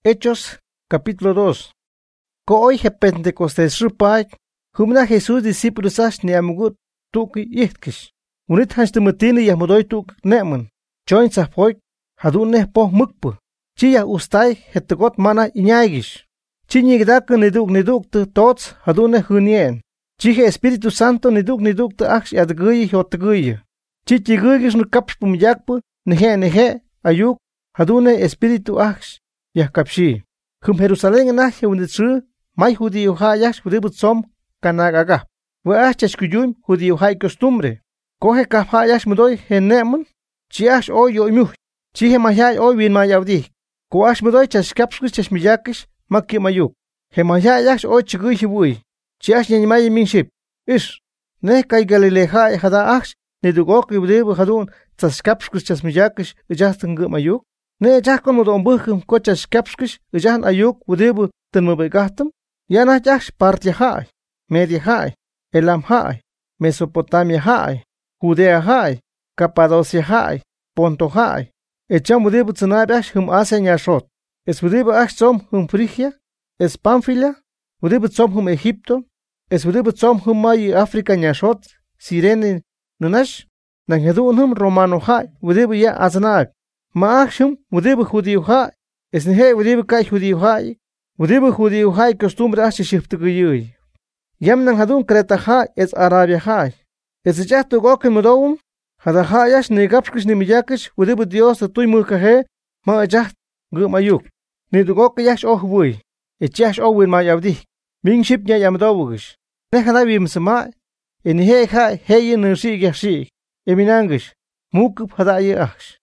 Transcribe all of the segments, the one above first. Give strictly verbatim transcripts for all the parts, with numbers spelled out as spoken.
Hechos, capítulo dos. Ko hoy he Pentecostés rupaik, humna Jesús discípulos ash ni amugut tuki yitkish. Unit hans de metine ya modoy tuk nemen. Join sa poik, hadun ne poh mukpu. Chi ya ustai hettegot mana inyaigish. Chi nigdak niduk niduk te tots hadun ne hunien. Chi he Espíritu Santo niduk niduk te aksh adguyi hotguyi. Chi chiguyish nu kapsh pumjakpu, nehe nehe, ayuk, hadun ne Espíritu aksh. Yah kapshi. Hum Jerusalén na heunitsu, mai judío hayash judibut som kanagaga. We achas kuyum judío hay costumbre. Coge kafayash mudoy henemun, chiash o yo imuh. Chihe mayay o win mayawdi. Coash mudoy chas kapshkis chas miyakish makki mayuk. He mayayash o chiguy hibui. Chiash yanimay minship. Ish. Ne kay galileha hada aksh, nedugok ibdibu hadun chas kapshkis chas miyakish ijastan mayuk. Ne jakon mo don bukhum kochas kapskish ujan ayuk udebu ten mo begatum yana jash partia hai media hai elam hai Mesopotamia hai Judea hai Capadocia hai Ponto hai echam udebu tsunabash hum asenya shot es udebu ash som hum Frigia es Pamfilia udebu som hum Egipto es udebu som hum mai Africa nyashot Sirene nunash nanghedu hum Romano hai udebu ya aznag Maachum, udebu judío hai, es nehe udebu kai judío hai, udebu judío hai costumbre ashe shifte guyui. Yam nang hadun Creta hai, es Arabia hai. Es jahtu goke mudowum, hada hayash negapshkish ni miyakish, udebu Dios de tuy mulkahe, ma jaht gu mayuk. Ni du goke yash oh wui, et yash oh win mayavdi. Ming ship nya yamdowugish. Nehana wim sama, en he hai, heye nursi gashi, eminangish, mukup hada ye achsh.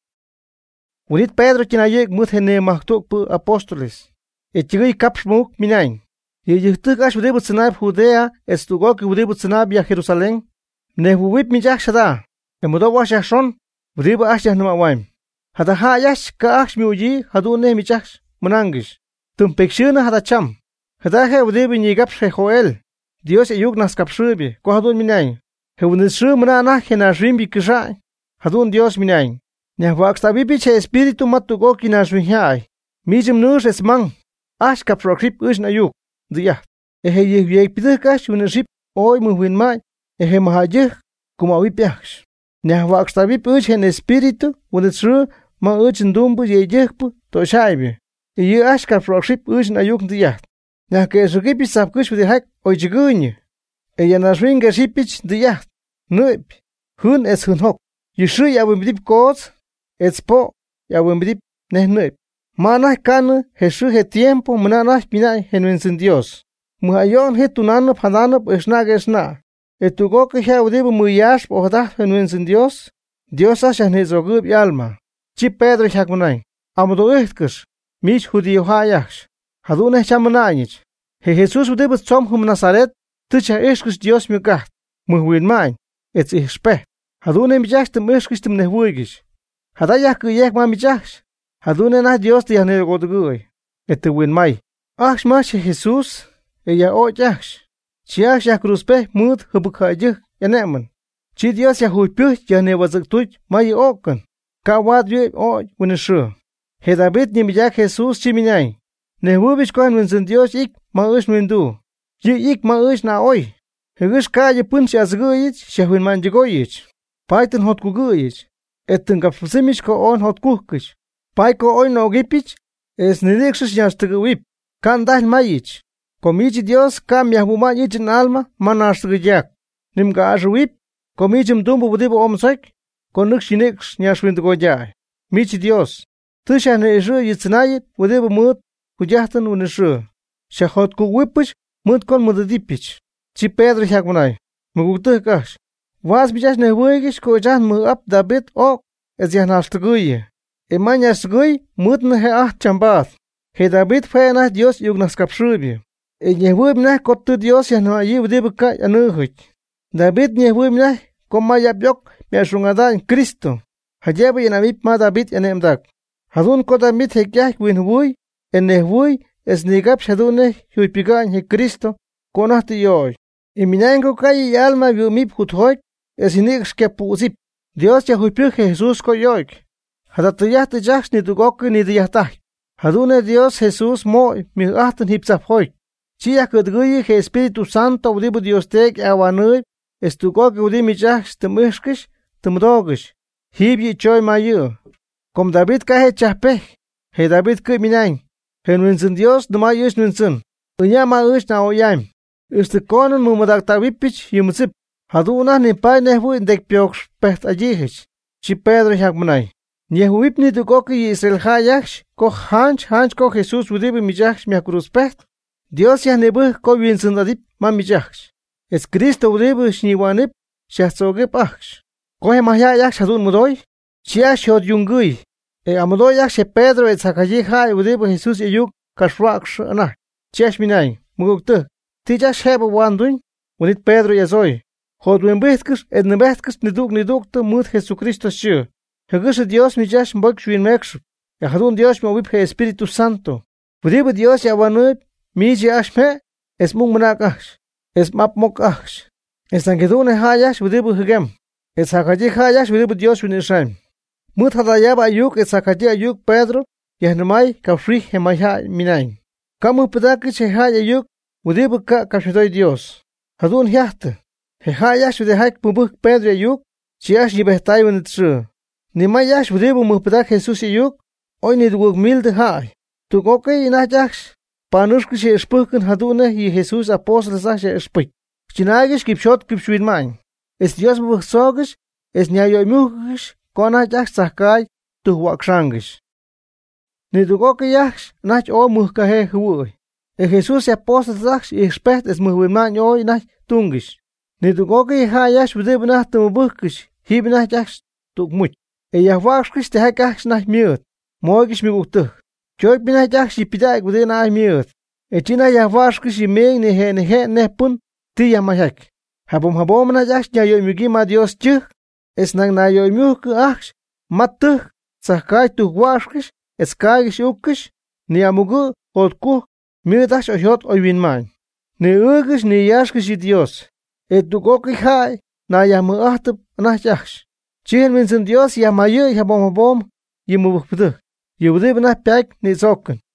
Unit Pedro kinayek mut hene mahtuk pu apóstoles. Echigui kapshmuk minain. Ye yihtuk ash udebut sanab Judea estugok udebut sanab ya Jerusalén. Ne huwip mijak shada. Emudo wash ashon udebu ash yahnuma waim. Hada ha yash ka ash miuji hadu ne mijak munangish. Tum pekshuna hada cham. Hada he udebu nigapsh he Joel. Dios eyuk nas kapshubi ko hadun minain. He unishu munana hena rimbi kisha. Hadun Dios minain. Nya waxtabipi che espíritu matugo kinashwihai. Mijim nus es man. Ash kaprokrip ush nayuk. Dia. Ehe yeh yeh pidakash unaship oy muwin mai. Ehe mahajih kumawipiash. Nya waxtabip ush hen espíritu unitsru ma uch ndumbu yejihpu to shaibi. Ehe ash kaprokrip ush nayuk dia. Nya ke sukipi sapkush vidihak oyjiguny. Ehe nashwinga shipich dia. Nuip. Hun es hun hok. Yishu yawimdip koz. Expo, ya wembdip, nehnuip. Manah kanu, Jesús he tiempo, mananah pinay, genuinsin Dios. Muhayon he tunano padanop, esnag esna. Etugo que ya udibu muyash, odah, genuinsin Dios. Dios asha nezogub y alma. Chi Pedro yakunay. Amudo ehtkes, mich judío hayash. Hadune chamanayich. He Jesús udibu tzom hum Nazaret, tucha eshkes Dios mugat. Muhwin main, etz ihspeh. Hadune mijash tem eshkes tem nehwuigish. Hadaya kuyek mamijash. Hadune na Dios te yane godgui. Ete win mai. Ash mash Jesus. Ella o yash. Chiash ya cruzpe mud hubukayih yaneman. Chi Dios ya huipuh yane wazaktuj mai okan. Kawad yu o winishu. He David ni mijak Jesus chiminay. Nehubish kohan winsin Dios ik ma ush windu. Yi ik ma ush na oy. Hegish kaya punch azguyich shahwin man jigoyich. Python hot kuguyich. Etten kapsimish ko on hot kukish. Pai ko oy no gipich, es nidixis yastiguip. Kandah mayich. Komichi Dios kam yahbuma yichin alma manastiguyak. Nimga ashwip, komichim dumbu budibo omsek, konuk shinix nyashwindigoyay. Michi Dios. Tushan eshu yitznayit budibo mut, kujahtan unishu. Shahot kuwipish, mut kon mudadipich. Chi Pedro yakunay. Mugutikash. Was bijash nehuigish ko jan mu up David ok es yanastguye. E mañastguy mut ne he ah chambath. He David fue na Dios yugnas kapshubi. E nehuib na kotu Dios yanu ayi udibuka yanuhich. David nehuib na koma yabyok miashungada en Cristo. Hajebu yanamip ma David yanemdak. Hadun ko David he kyak winhui en nehui es nigap shadune huipiga en he Cristo konahti yoy. E minango kay alma yumip huthoik. Es inix que pusip. Dios ya huipiu Jesús koyoik. Hadatuyah te jachs ni tu goku ni diyatah. Hadune Dios Jesús moy mi ahtan hipsap hoy. Chia kudguyi que Espíritu Santo udibu Dios tek awanuy estugo que udi mi jach temishkish temdogish. Hibyi choy mayu. Como David kahe chapeh. He David kuy minain. He nuinsin Dios duma yush nuinsin. Unya ma ush na oyam. Este konon mumadak tawipich yumsip. Haduna ni pay nehu indek pioks peht ajihich. Chi Pedro hakmanay. Niehuip ni tu koki Israel hayaksh. Ko hanch hanch ko Jesus udibu mi jach mi akurus peht. Dios ya nebuh ko winsin adip ma mi jach. Es Cristo udibu shniwanip. Shahtsogip aksh. Ko he mahya yaksh hadun mudoy. Chia shod yungui. E amudoy yaksh Pedro et sakayi hay udibu Jesus yuk kashraksh ana. Chiash minay. Muguktu. Tija sheba wanduin. Unit Pedro yazoy. Hodwin behtkes et nebehtkes niduk nidukte mut Jesucristo shio. Hegus Dios mi jash mbok shwin meksh. Ya hadun Dios mi wip he Espíritu Santo. Udibu Dios ya wanuip. Mi jash me. Es mung manakash. Es map mokash. Es angedune hayash udibu hegem. Es sakayi hayash udibu Dios win Israel. Mut hadayaba ayuk et sakayi ayuk Pedro. Yahnamay kafri hemaya minain. Kamu pedaki chehaya ayuk. Udibu ka kashidoy Dios. Hadun hiahte. He hayash ude haik pubuk Pedro ayuk. Chiash yibehtay win tsu. Nimayash udibu mupedak Jesus ayuk. Oy nidwug milde hay. Tu goke inajash. Panushk she spuken hadune hi Jesus apostel sashe spik. Chinagish kipshot kipshwin main. Es Dios mubsogish. Es nyayo mugish. Kona jash sakay. Tu wakshangish. Nidugoke yash. Nach o muhkahe huwoy. E Jesus apostel sash expert es muhwin man oy nach tungish. Nidugoke hayash udibu nach tumubukish. Hibnach jash tuk much. E yahwakskish te hakash nach miut. Mogish migutuk. Choik binach jash yipidak udin ay miut. E china yahwakskish yimeng ne he ne he ne pun ti yamahak. Habum habom na jash nyayo mugi ma Dios chuk. Es nang nayo muk aksh. Matuk. Sakay tuk wakskish. Es kagish ukish. Ni amugu otku. Miutash oyot oywin man. Ni ugish ni yashkish Dios. Et dugoki hay. Na yamu ahtub na jash. Chien minsin Dios yamayo habom habom. Yimubukdu. Yudib na pek ni zokken.